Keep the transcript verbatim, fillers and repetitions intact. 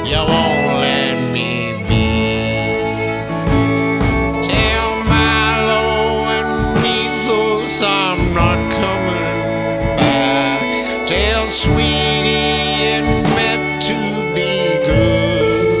you won't let me be. Tell Milo and Mythos I'm not coming.